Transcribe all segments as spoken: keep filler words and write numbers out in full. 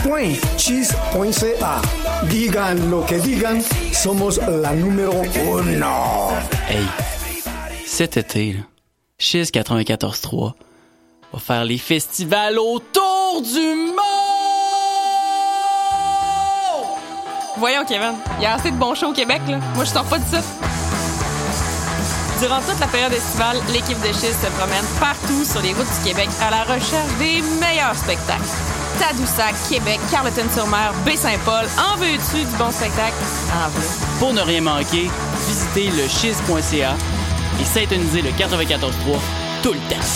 point cheese punto c a. Digan lo que digan, somos la numéro uno. Hey, cet été, là, Chiz quatre-vingt-quatorze trois va faire les festivals autour du monde! Voyons, Kevin, il y a assez de bons shows au Québec, là. Moi, je sors pas de ça. Durant toute la période estivale, l'équipe de Chiz se promène partout sur les routes du Québec à la recherche des meilleurs spectacles. Tadoussac, Québec, Carleton-sur-Mer, Baie-Saint-Paul, en veux-tu du bon spectacle? En veux. Pour ne rien manquer, visitez le chiz point c a et synthonisez le quatre-vingt-quatorze trois tout le temps.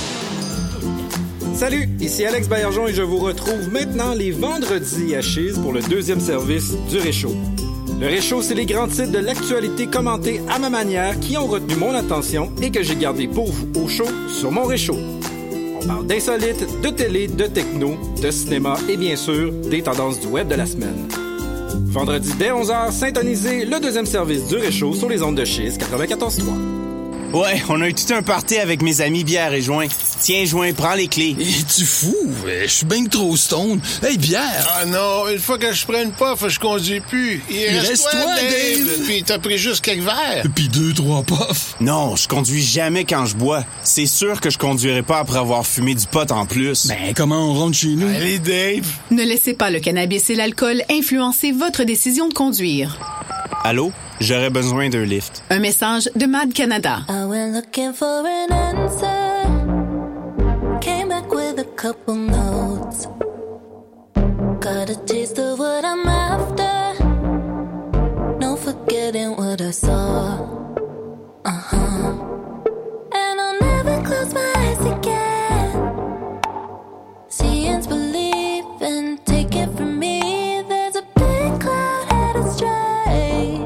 Salut, ici Alex Baillargeon et je vous retrouve maintenant les vendredis à Chiz pour le deuxième service du Réchaud. Le Réchaud, c'est les grands titres de l'actualité commentés à ma manière qui ont retenu mon attention et que j'ai gardé pour vous au chaud sur mon Réchaud. On parle d'insolites, de télé, de techno, de cinéma et bien sûr, des tendances du web de la semaine. Vendredi dès onze heures, syntonisez le deuxième service du Réchaud sur les ondes de Chiz quatre-vingt-quatorze trois. Ouais, on a eu tout un party avec mes amis bière et joint. Tiens, joint, prends les clés. Es-tu fou? Je suis bien trop stone. Hey, bière! Ah non, une fois que je prenne pas, je conduis plus. Il, Il reste, reste toi, toi, Dave. Dave. Puis t'as pris juste quelques verres. Puis deux, trois puffs. Non, je conduis jamais quand je bois. C'est sûr que je conduirai pas après avoir fumé du pot en plus. Ben, comment on rentre chez nous? Allez, Dave. Ne laissez pas le cannabis et l'alcool influencer votre décision de conduire. Allô? J'aurais besoin d'un lift. Un message de Mad Canada. I went looking for an answer. Came back with a couple notes. Got a taste of what I'm after. No forgetting what I saw. Uh-huh. And I'll never close my eyes again. Seeing's believing, take it from me. There's a big cloud headed straight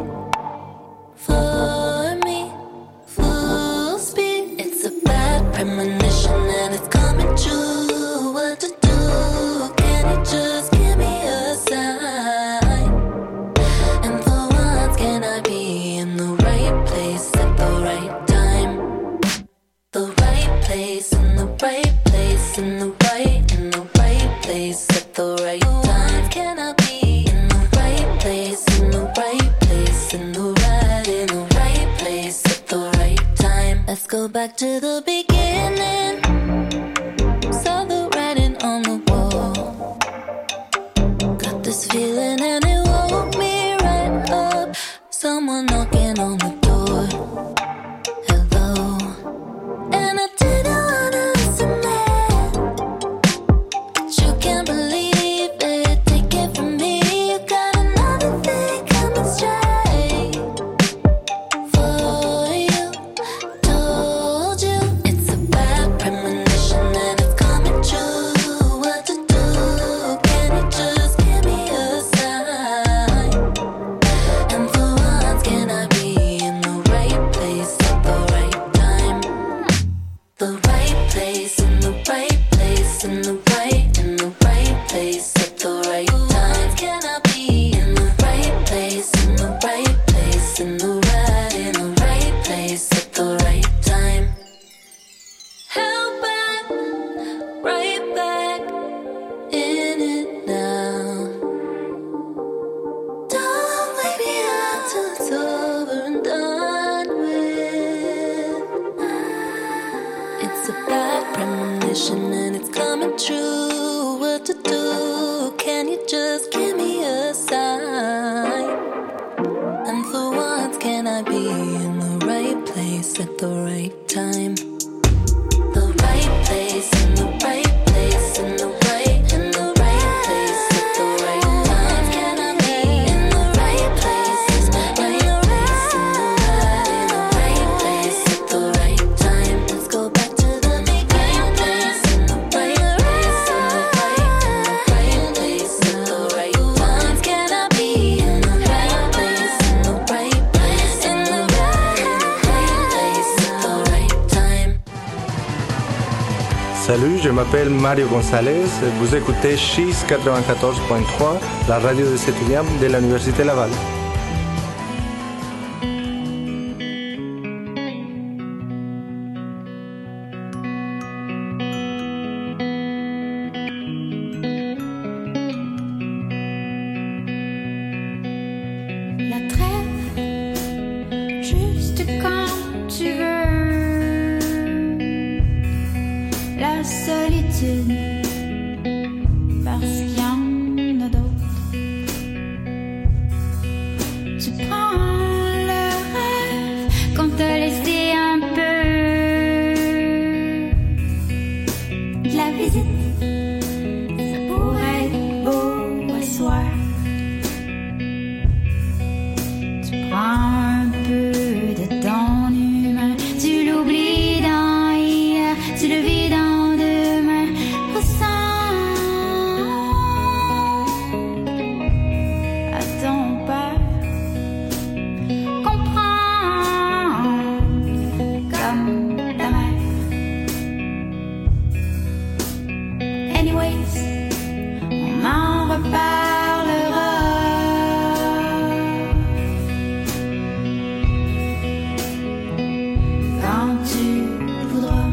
for me, full speed. It's a bad premonition and it's coming true. What to do? Can you just give me a sign? And for once, can I be in the right place at the right time? The right place in the right place in the right in the right place at the right time. Can I be in the right place in the right place in the right in the right place at the right time? Let's go back to the beginning. Saw the writing on the wall. Got this feeling and it woke me right up. Someone knocking on the door. Hello. And I didn't wanna listen back, but you can't believe it. Take it from me. You got another thing coming straight for you. Told you it's a bad premonition and it's coming true. What to do? Can you just give me a sign? And for once, can I be in the right place at the right time? The right place in the right place in the right in the right place at the right time. Can I be in the right place in the right place in the right in the right place at the right time? Held back, right back in it now. Don't wake me up till it's over and done with. It's a bad premonition and it's coming true. What to do? Can you just give me a sign? And for once, can I be in the right place at the right time? The right place in the right place in the right in the right place at the right time. Can I be in the right place, right place in the right in the right place at the right time? Let's go back to the beginning. Place in the right place in the right in the right place at the right time. Can I be in the right place in the right place in the right in the right place at the right time? Salut, je m'appelle Mario Gonzalez. Vous écoutez Chiz quatre-vingt-quatorze point trois, la radio des étudiants de l'Université Laval. solitude, parce qu'il y en a d'autres. Tu prends le rêve qu'on t'a laissé un peu de la visite, ça pourrait être beau à soir. Tu prends un peu de ton humain, tu l'oublies dans hier, tu le vis dans demain. Ressens à ton père, comprends comme ta mère. Anyways, on en reparlera quand tu voudras.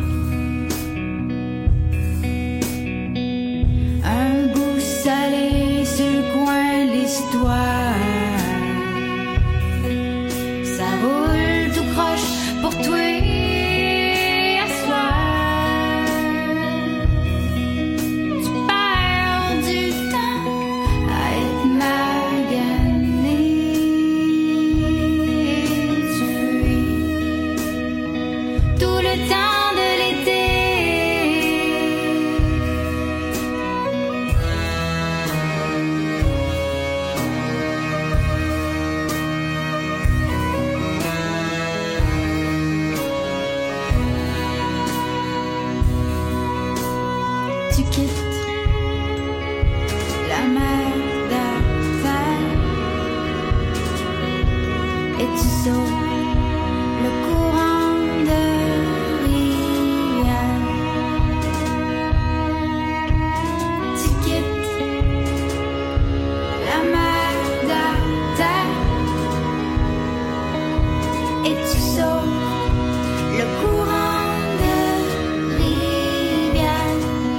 Un goût salé sur le coin de l'histoire, ça roule tout croche pour toi à soir. Tu perds du temps à être magané, tu fuis tout le temps de l'été. Tu quittes la mer d'affaires et tu sauves le courant de rivière. Tu quittes la mer d'affaires et tu sauves le courant de rivière.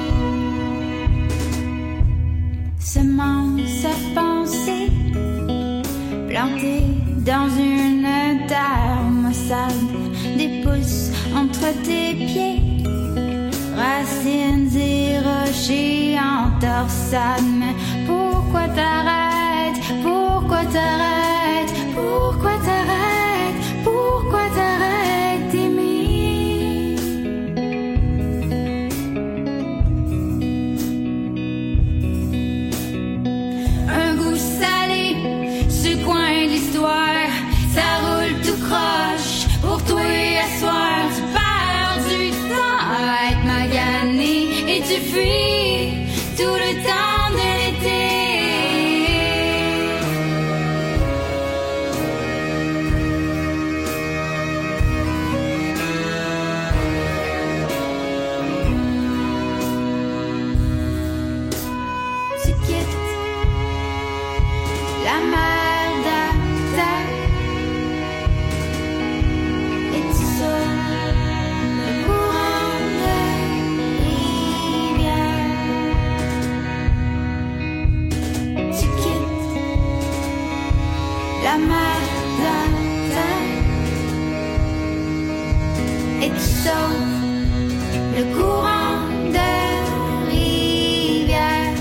Semence à penser, plantée dans une terre maussade, des pouces entre tes pieds, racines et rochers en torsade. Mais pourquoi t'arrêtes? Pourquoi t'arrêtes? Pourquoi t'arrêtes? Pourquoi t'arrêtes d'aimer? Un goût salé, ce coin de l'histoire, ça roule tout croche pour toi à soir. Tu perds du temps à être magané et tu fuis tout le temps de l'été. Tu quittes la mer d'affaires et tu sauves le courant de rivière. Tu quittes la mer d'affaires et tu sauves le courant de rivière.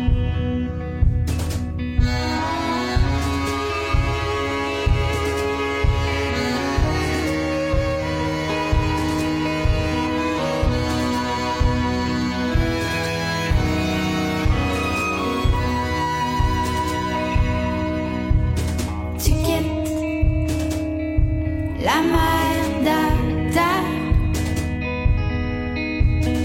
Tu quittes la mer d'affaires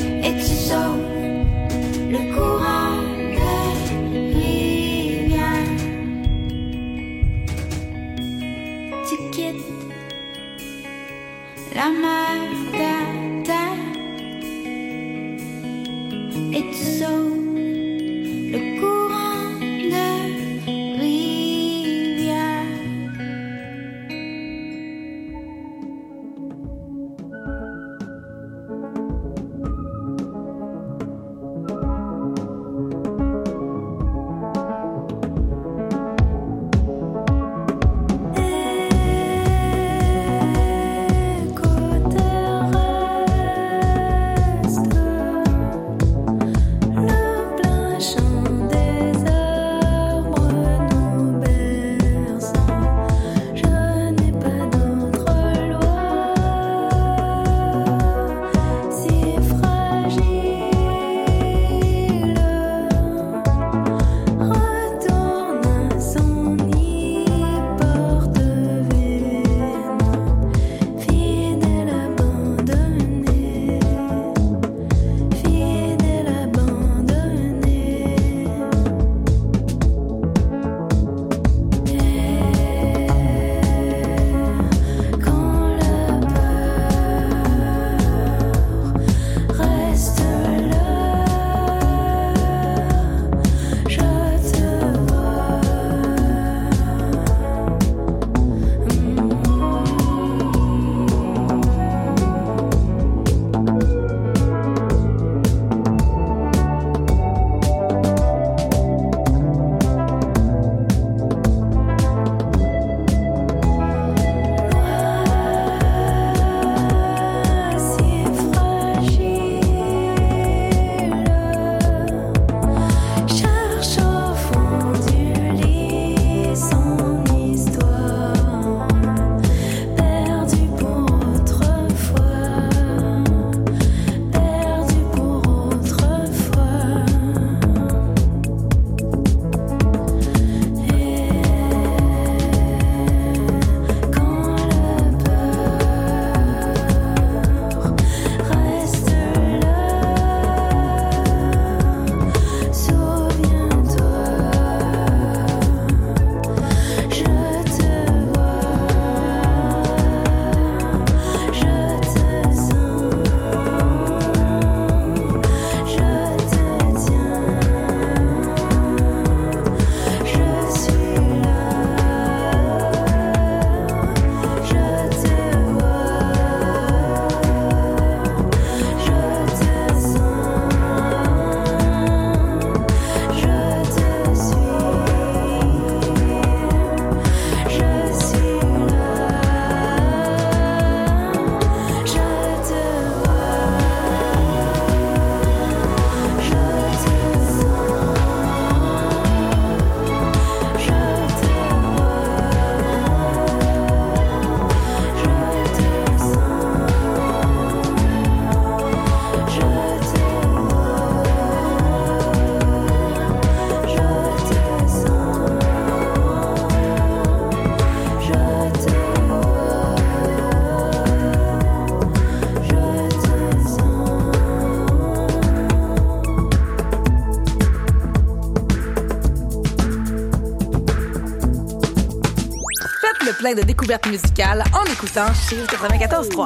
rythme plein de découvertes musicales en écoutant Cheese quatre-vingt-quatorze trois.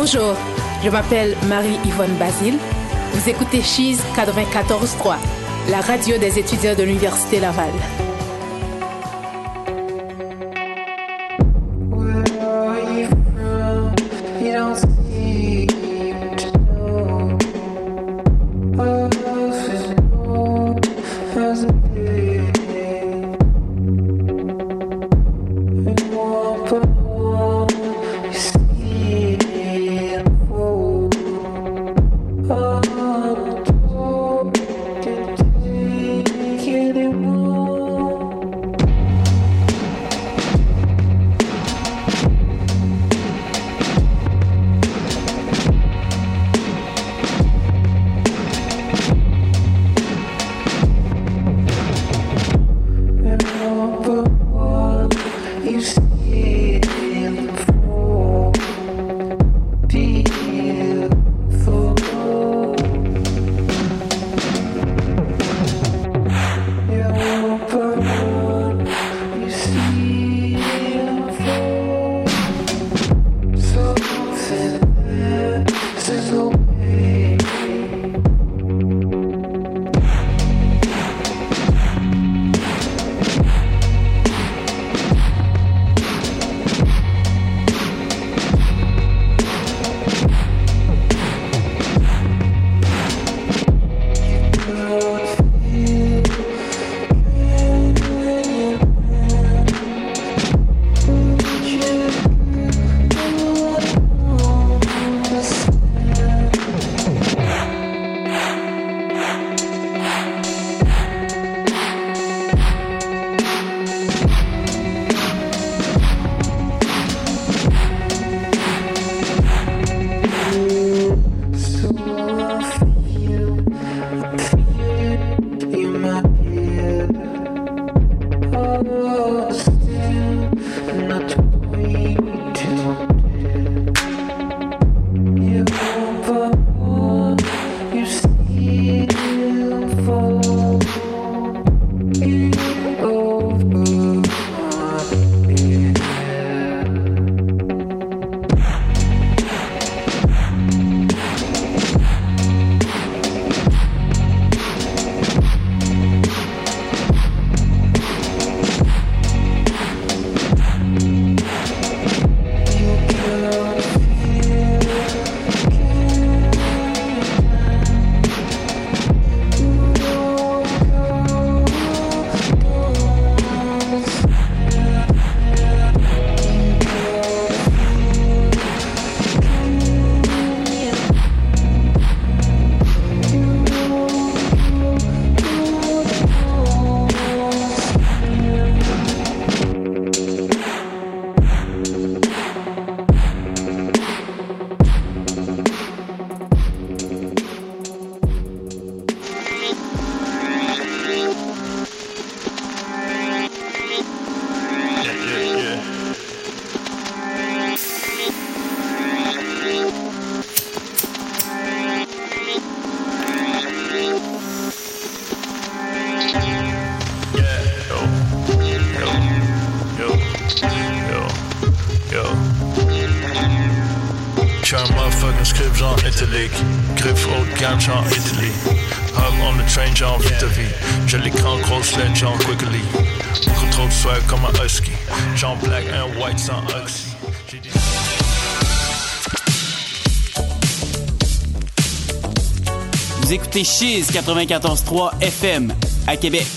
Bonjour, je m'appelle Marie-Yvonne Basile. Vous écoutez Cheese quatre-vingt-quatorze trois, la radio des étudiants de l'Université Laval. script genre italique, griffe haute gamme genre Italy. Hug on the train genre Vitavi, j'ai l'écran grosse lettre genre Quickly. Beaucoup trop de swag comme un husky, genre black and white sans oxy. J'ai dit... Vous écoutez Cheese quatre-vingt-quatorze trois F M à Québec.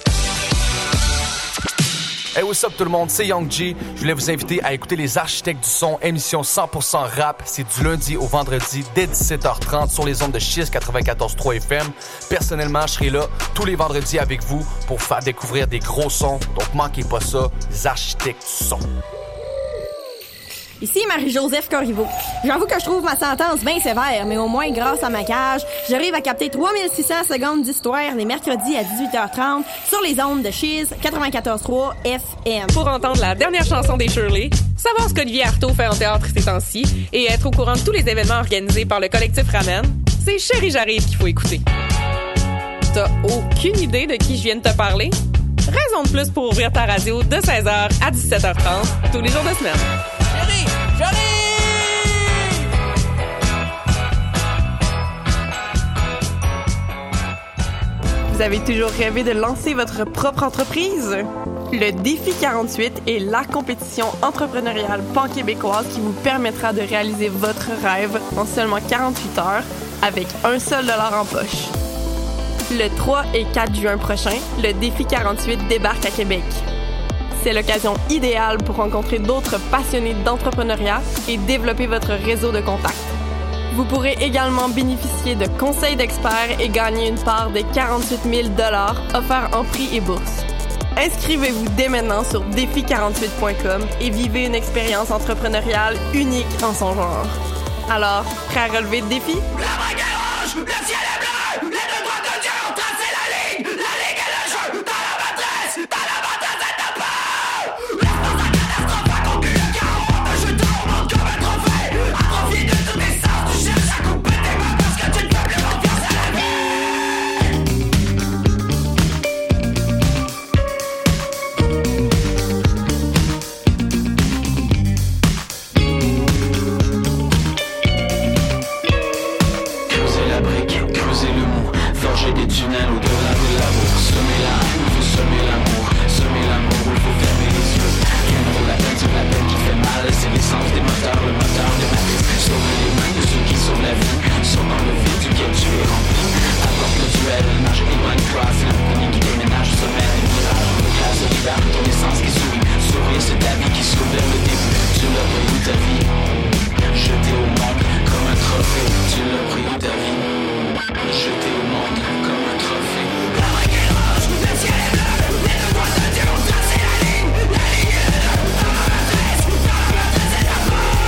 Hey, what's up tout le monde, c'est Young G. Je voulais vous inviter à écouter Les Architectes du Son, émission cent pour cent rap. C'est du lundi au vendredi dès dix-sept heures trente sur les ondes de Cheese quatre-vingt-quatorze trois F M. Personnellement, je serai là tous les vendredis avec vous pour faire découvrir des gros sons. Donc manquez pas ça, Les Architectes du Son. Ici Marie-Joseph Corriveau. J'avoue que je trouve ma sentence bien sévère, mais au moins grâce à ma cage, j'arrive à capter trois mille six cents secondes d'histoire les mercredis à dix-huit heures trente sur les ondes de Cheese quatre-vingt-quatorze trois F M. Pour entendre la dernière chanson des Shirley, savoir ce qu'Olivier Artaud fait en théâtre ces temps-ci et être au courant de tous les événements organisés par le collectif Ramen, c'est Chérie J'arrive qu'il faut écouter. T'as aucune idée de qui je viens de te parler? Raison de plus pour ouvrir ta radio de seize heures à dix-sept heures trente tous les jours de semaine. Chérie, j'arrive! avez toujours rêvé de lancer votre propre entreprise? Le Défi quarante-huit est la compétition entrepreneuriale pan-québécoise qui vous permettra de réaliser votre rêve en seulement quarante-huit heures avec un seul dollar en poche. Le trois et quatre juin prochain, le Défi quarante-huit débarque à Québec. C'est l'occasion idéale pour rencontrer d'autres passionnés d'entrepreneuriat et développer votre réseau de contacts. Vous pourrez également bénéficier de conseils d'experts et gagner une part des quarante-huit mille dollars offerts en prix et bourse. Inscrivez-vous dès maintenant sur défi quarante-huit point com et vivez une expérience entrepreneuriale unique en son genre. Alors, prêt à relever le défi? La vague est rouge, le ciel est bleu, les deux doigts de Dieu ont tracé la ligne, la ligue est le jeu, dans la matrice, dans la matrice est ta peur. L'espace de catastrophe a conclu le chaos, un jeu de monde comme un trophée, à profit de tous tes sens, tu cherches à couper tes mains parce que tu ne fais plus confiance à la vie. Forger des tunnels au-delà de l'amour. Semer la haine, il faut semer l'amour. Semer l'amour, il faut fermer les yeux. Rien ne vaut la peine, c'est la peine qui fait mal. C'est l'essence des moteurs, le moteur des matrices. Sauver les mains de ceux qui sauvent la vie. Sont dans le vide duquel tu es rempli. Apporte le duel, nage éloigne-toi. C'est l'inconnu qui déménage, sommet des mirages. En classe libère ton essence qui sourit. Sourire, c'est ta vie qui s'ouvre vers le début. Tu l'as pris où ta vie. Jeté au monde comme un trophée. Tu l'as pris où ta vie. Jeté au monde comme un trophée. La vague est rouge, le ciel est bleu, les deux doigts de Dieu ont tracé la ligne, la ligne est le jeu, dans la matrice, dans la matrice est ta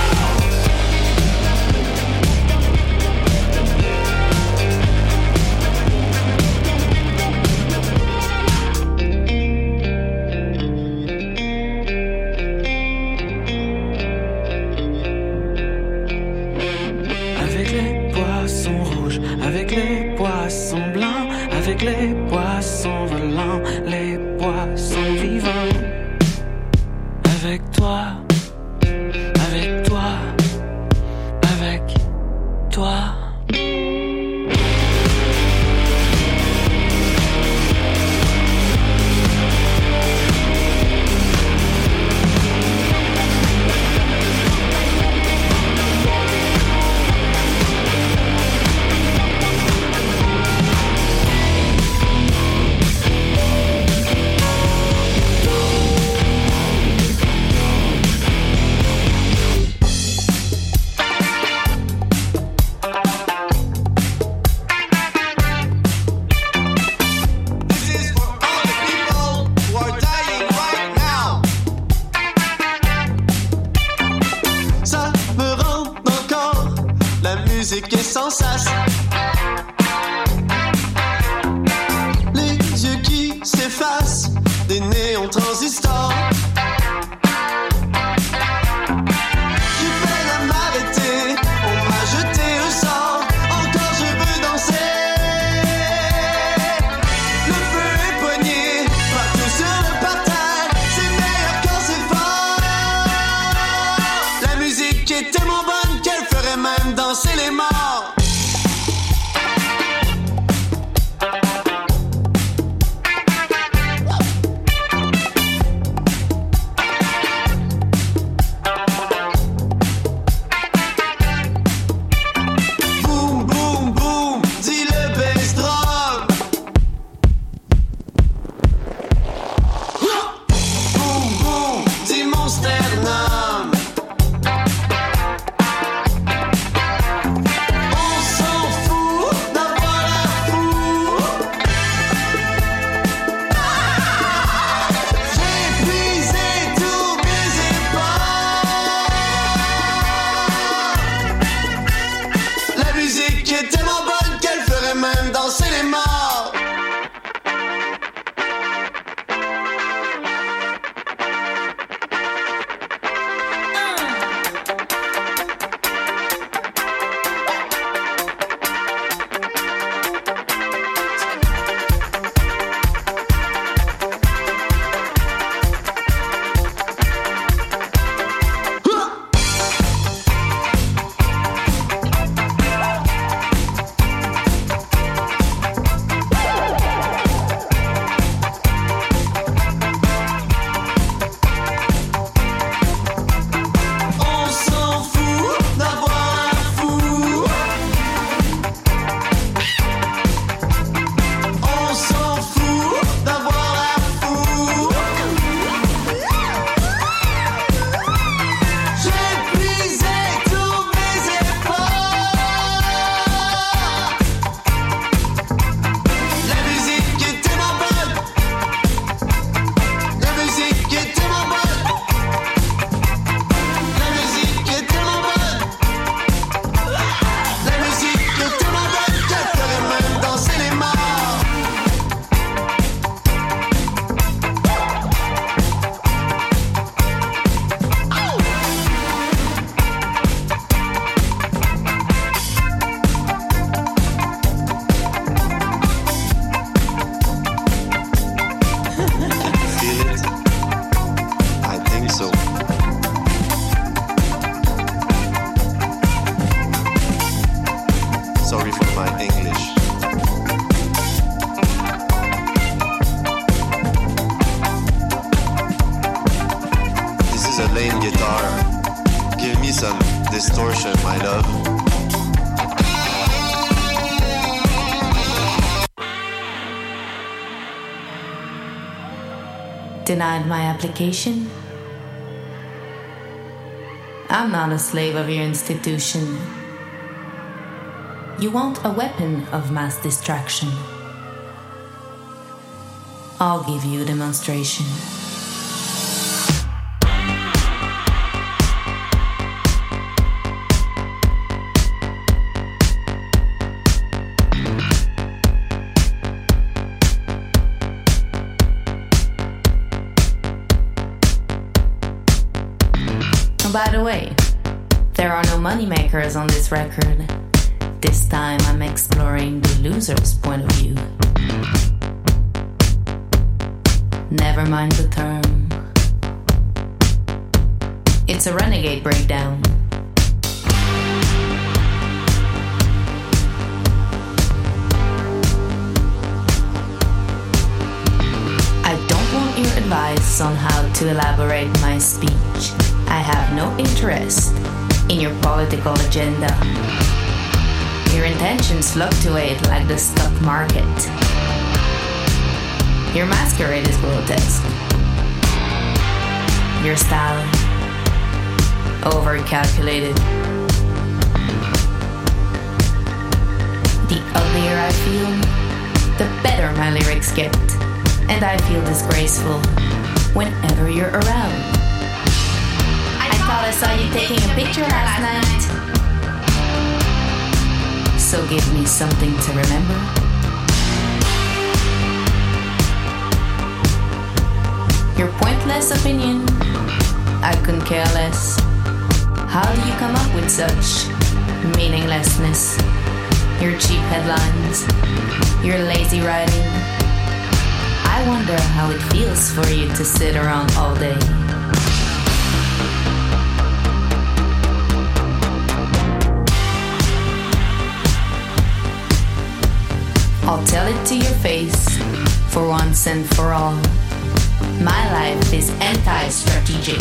Avec les poissons rouges, avec les poissons blancs, avec les poissons volants, les poissons vivants. Avec toi, avec toi, avec toi. Ça me rend encore, la musique est sans sas. Les yeux qui s'effacent, des néons transistors. J'ai peine à m'arrêter, on m'a jeté au sort. Encore je veux danser. Le feu est poigné, partout sur le parterre. C'est meilleur quand c'est fort. La musique est tellement bonne qu'elle ferait même danser les morts. Boum, boum, boum, dit le bass drum. Boum, boum, dit mon sternum. On s'en fout d'avoir l'air fou. J'ai épuisé tous mes efforts. La musique est tellement bonne qu'elle ferait même danser les morts. Sorry for my English. This is a lame guitar. Give me some distortion, my love. Denied my application? I'm not a slave of your institution. You want a weapon of mass distraction. I'll give you a demonstration. By the way, there are no moneymakers on this record. This time I'm exploring the loser's point of view. Never mind the term. It's a renegade breakdown. I don't want your advice on how to elaborate my speech. I have no interest in your political agenda. Your intentions fluctuate like the stock market. Your masquerade is grotesque. Your style, overcalculated. The uglier I feel, the better my lyrics get. And I feel disgraceful whenever you're around. I thought I saw you taking a picture last night. So give me something to remember. Your pointless opinion, I couldn't care less. How do you come up with such meaninglessness? Your cheap headlines, your lazy writing. I wonder how it feels for you to sit around all day. I'll tell it to your face, for once and for all. My life is anti-strategic,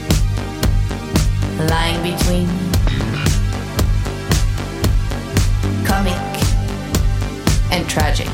lying between comic and tragic.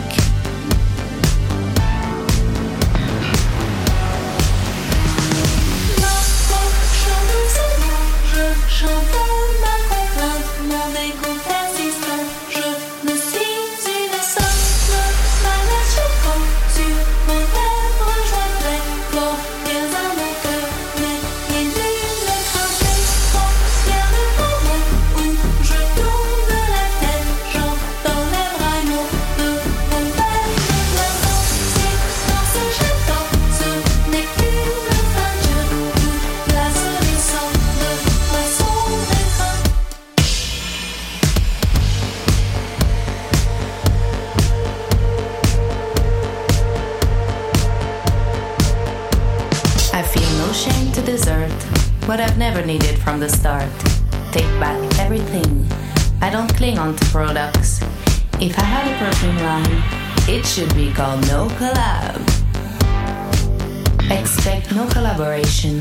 What I've never needed from the start. Take back everything. I don't cling on to products. If I had a perfume line, it should be called No Collab. Expect no collaboration.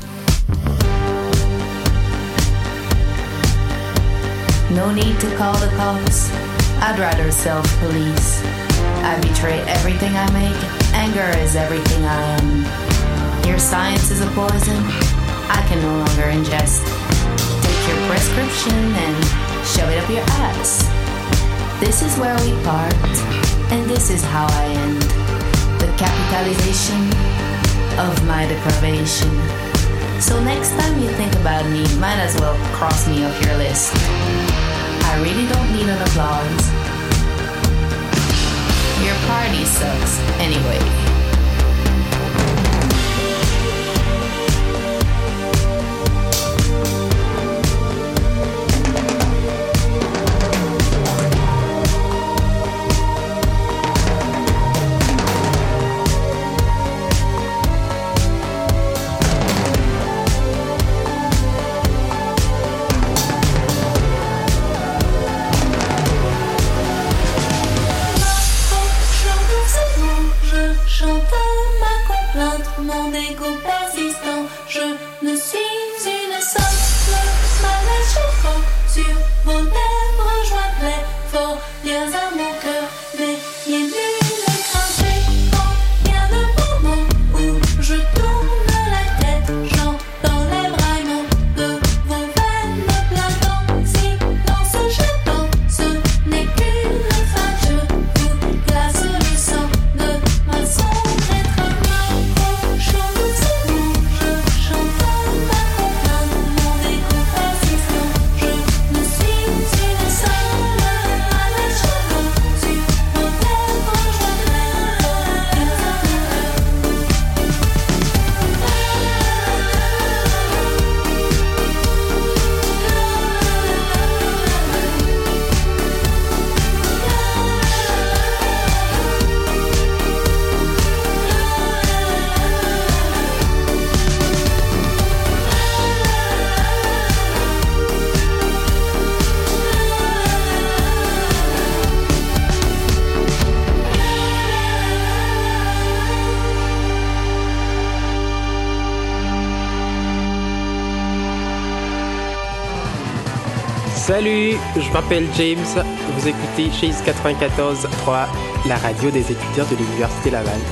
No need to call the cops. I'd rather self-police. I betray everything I make. Anger is everything I am. Your science is a poison I can no longer ingest. Take your prescription and shove it up your ass. This is where we part, and this is how I end. The capitalization of my deprivation. So next time you think about me, might as well cross me off your list. I really don't need an applause. Your party sucks anyway. Salut, je m'appelle James. Vous écoutez Cheese quatre-vingt-quatorze trois, la radio des étudiants de l'Université Laval.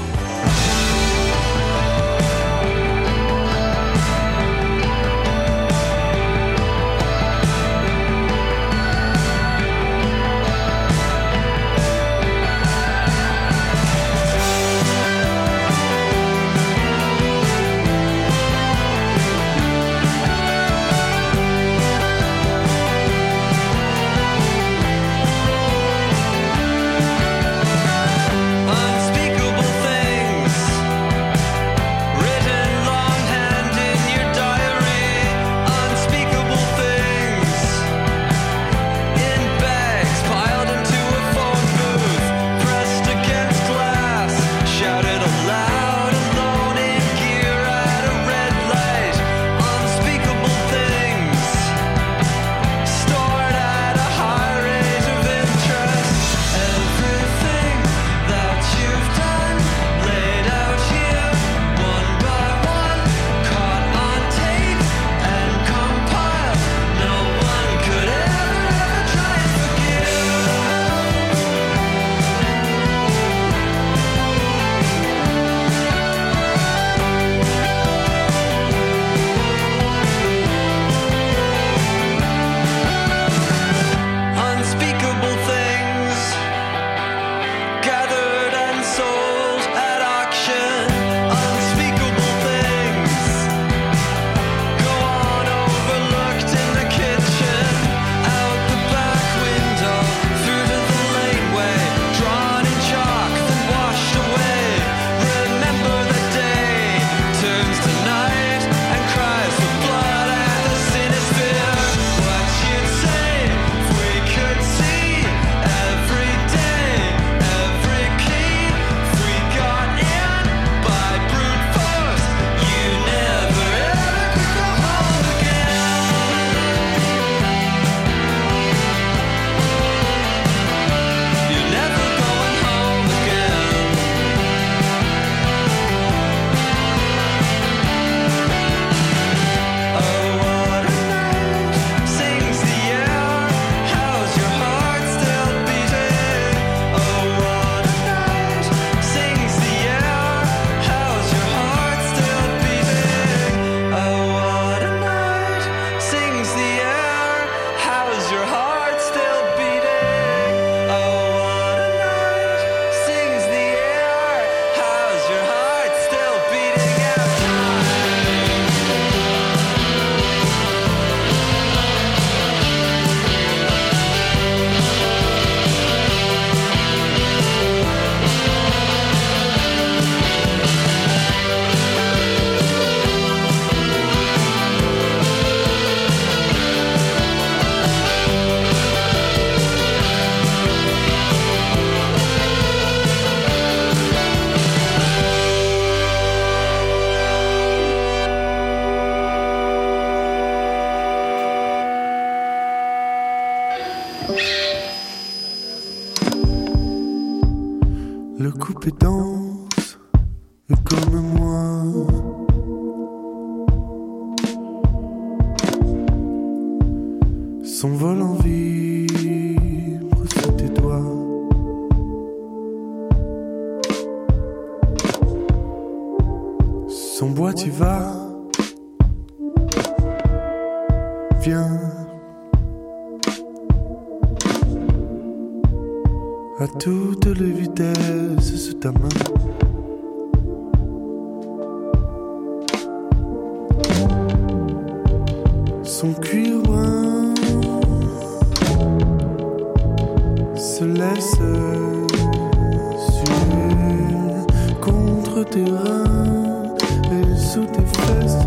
Le coupé danse comme moi. Son vol en vibre sous tes doigts. Son bois tu vas. Viens. À toutes les vitesses sous ta main. Son cuir brun se laisse suer contre tes reins et sous tes fesses.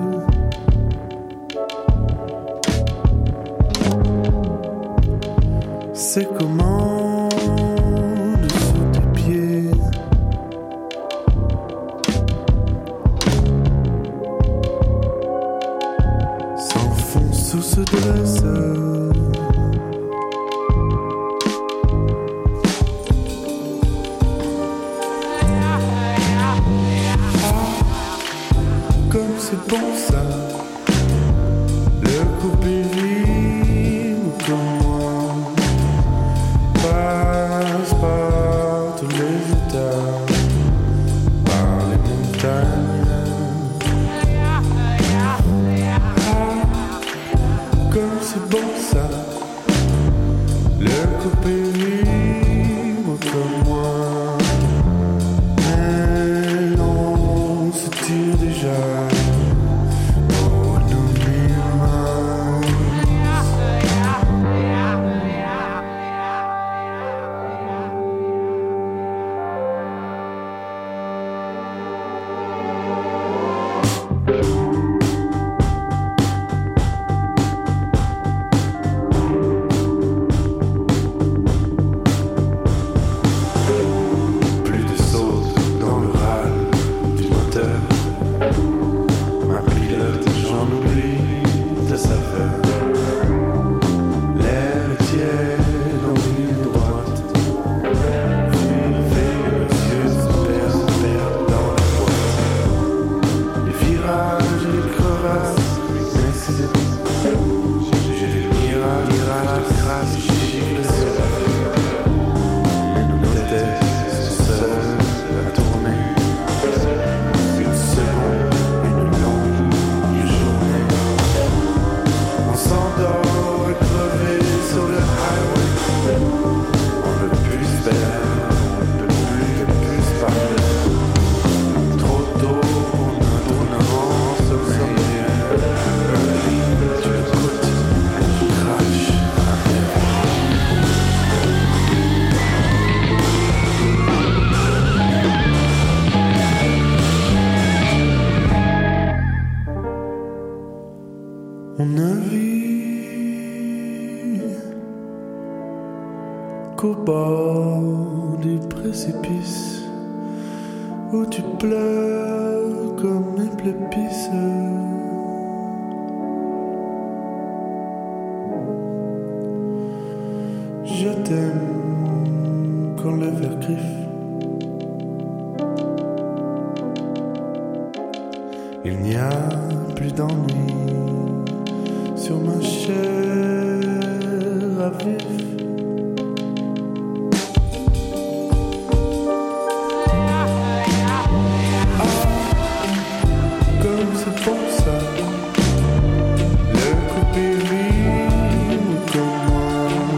C'est comment dessous tes pieds s'enfonce ou se dresse. Comme c'est bon ça, le coupé vibre copine comme moi. Mais on se tire déjà. On a vu qu'au bord du précipice où tu pleures comme un plépice, je t'aime quand le verre griffe. Il n'y a plus d'ennui sur ma chair à vif. Ah, comme c'est bon ça, le coupé rime comme moi,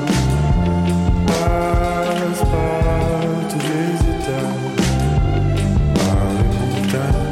passe par tous les états, par les montagnes.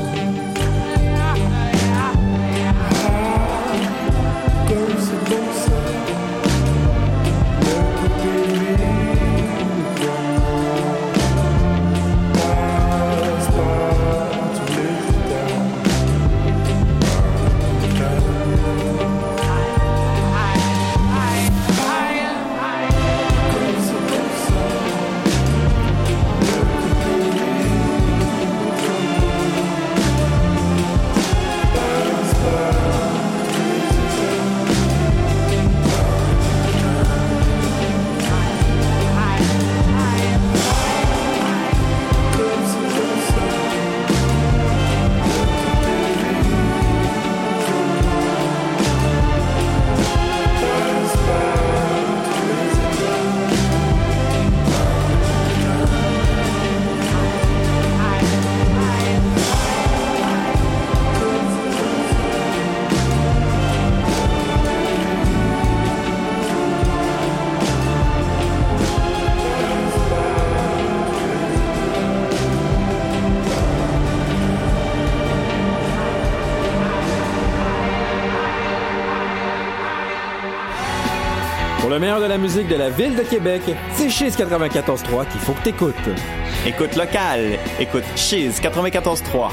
Pour le meilleur de la musique de la ville de Québec, c'est Chiz quatre-vingt-quatorze trois qu'il faut que t'écoutes. Écoute locale, écoute Chiz quatre-vingt-quatorze trois.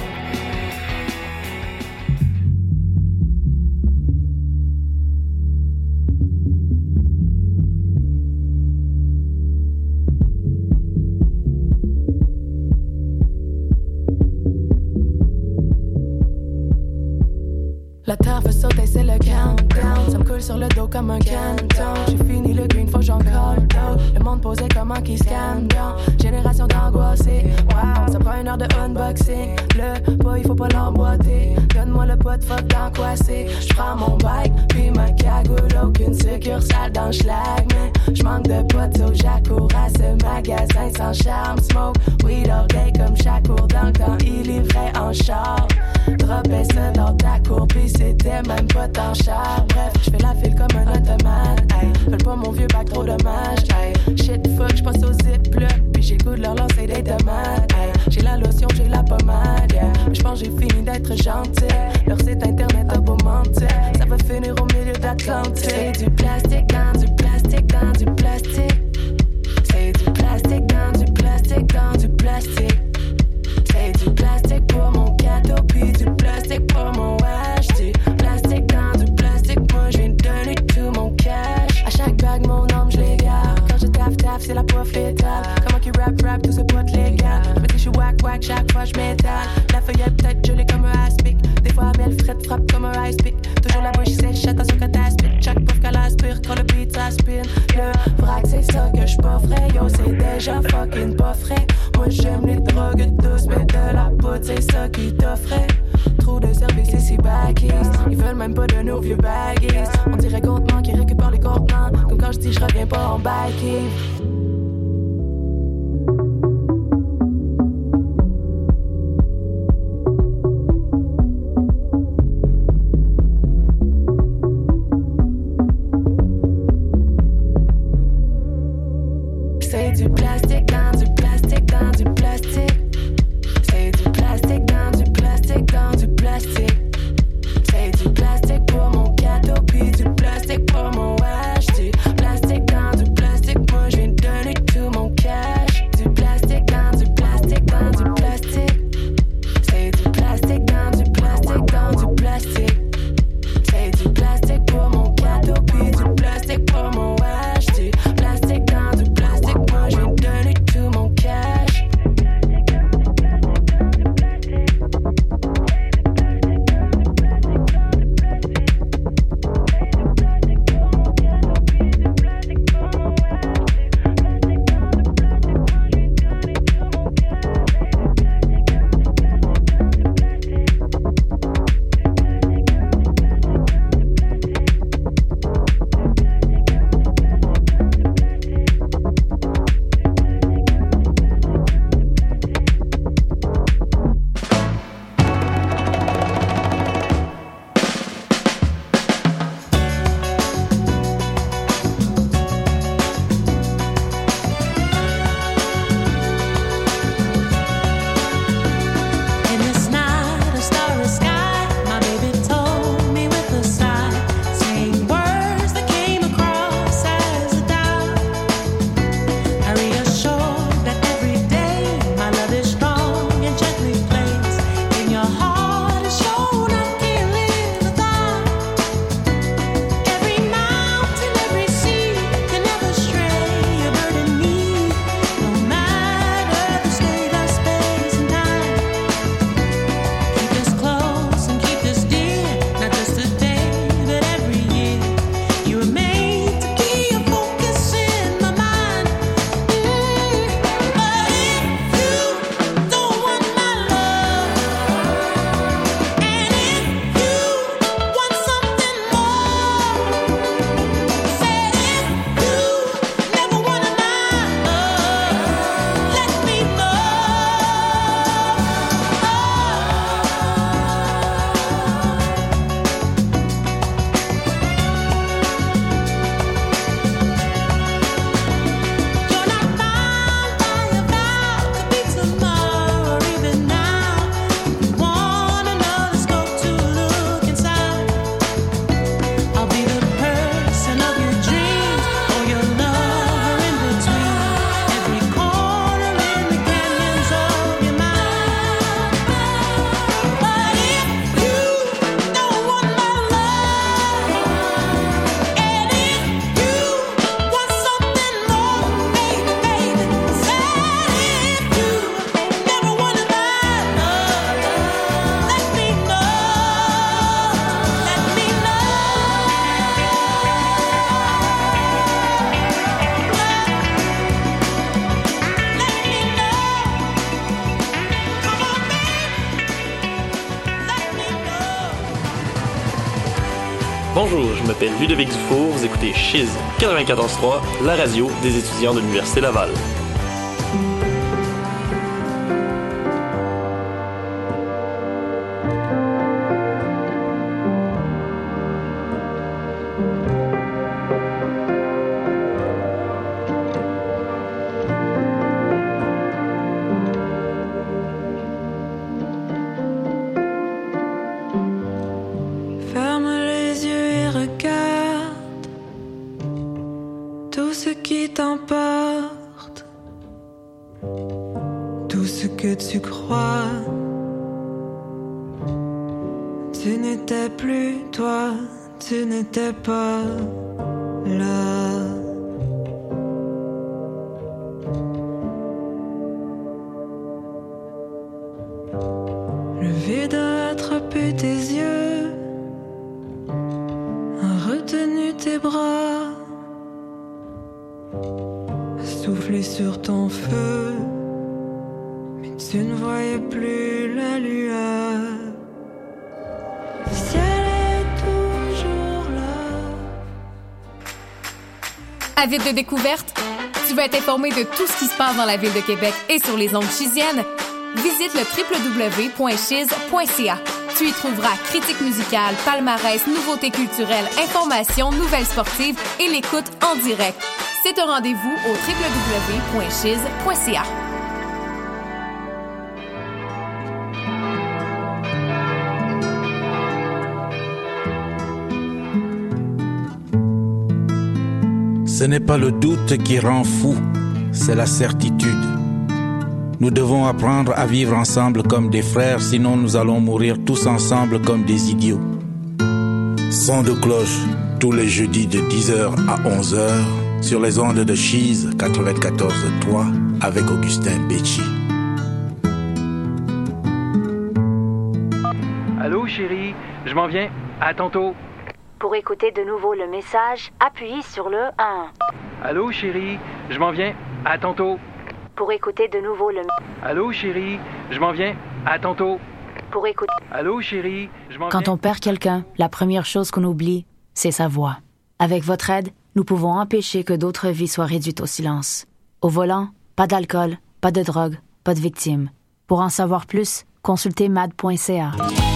La terre veut sauter, c'est le countdown. Ça me coule sur le dos comme un canton. J'ai fini le green, faut que j'en call out. Le monde poser comment qu'ils scannent bien. Génération d'angoissés, wow, ça prend une heure de unboxing. Le pot, il faut pas l'emboîter. Donne-moi le pot de fuck dans quoi c'est. J'prends mon bike, puis ma cagoule. Aucune succursale dans schlag, mais j'manque de potes, so j'accours à ce magasin sans charme. Smoke, weed all day comme chaque cours dans le temps. Il livrait en char. Dropais ça dans ta cour, puis c'était même pas tant cher. Bref, j'fais la file comme un automate. Ay, fais pas mon vieux bac, trop dommage. Ay, shit fuck, j'passe au zip là, puis j'ai goût de leur lancer des tomates. Ay, j'ai la lotion, j'ai la pommade. Yeah. J'pense j'ai fini d'être gentil. Leur site internet a beau mentir, ça va finir au milieu d'Atlantique. C'est du plastique dans du plastique dans du plastique. C'est du plastique dans du plastique dans du plastique. C'est du plastique pour mon cadeau, puis du plastique pour mon wesh. Du plastique dans du plastique, moi je viens de donner tout mon cash. À chaque bague, mon nom, je les garde. Quand je taf taf, c'est la profitable. Comment qu'ils rap rap, tout ce pote légal. Mais si je suis wack wack, chaque fois je m'étale. La feuillette peut-être gelée comme un aspic. Des fois, elle frette frappe comme un ice pick. Toujours la bouche sèche, attention quand t'aspires. Chaque pauvre qu'elle aspire, quand le beat s'aspire. Le vrac, c'est ça que je pas frais. Yo, c'est déjà fucking pas frais. Moi j'aime les drogues douces, mais de la poudre, c'est ça qui t'offrait. Trop de services ici baggies. Ils veulent même pas de nos vieux baggies. On dirait contenant qui récupère les contenants. Comme quand je dis je reviens pas en biking. C'est du plastique dans du plastique dans du plastique. C'est du plastique dans du plastique dans du plastique. C'est du plastique pour mon cadeau, puis du plastique pour mon wesh. Du plastique dans du plastique, moi je viens de donner tout mon cash. Du plastique dans du plastique dans du plastique. C'est du plastique dans du plastique dans du plastique. C'est du plastique pour mon cadeau, puis du plastique pour mon wesh. Du plastique dans du plastique, moi je viens de donner Bonjour, je m'appelle Ludovic Dufour, vous écoutez Chiz quatre-vingt-quatorze trois, la radio des étudiants de l'Université Laval. Tu crois, tu n'étais plus toi, tu n'étais pas là. Le vide a attrapé tes yeux, a retenu tes bras, a soufflé sur ton feu. Tu ne voyais plus la lueur. Le ciel est toujours là. Avide de découvertes? Tu veux être informé de tout ce qui se passe dans la ville de Québec et sur les ondes chisiennes? Visite le w w w point chiz point c a. Tu y trouveras critiques musicales, palmarès, nouveautés culturelles, informations, nouvelles sportives et l'écoute en direct. C'est un rendez-vous au w w w point chiz point c a. Ce n'est pas le doute qui rend fou, c'est la certitude. Nous devons apprendre à vivre ensemble comme des frères, sinon nous allons mourir tous ensemble comme des idiots. Son de cloche, tous les jeudis de dix heures à onze heures, sur les ondes de Chiz quatre-vingt-quatorze trois, avec Augustin Becci. Allô chérie, je m'en viens, à tantôt. Pour écouter de nouveau le message, appuyez sur le un. Allô chérie, je m'en viens, à tantôt. Pour écouter de nouveau le... Allô chérie, je m'en viens, à tantôt. Pour écouter... Allô chérie, je m'en viens... Quand on perd quelqu'un, la première chose qu'on oublie, c'est sa voix. Avec votre aide, nous pouvons empêcher que d'autres vies soient réduites au silence. Au volant, pas d'alcool, pas de drogue, pas de victimes. Pour en savoir plus, consultez mad point c a.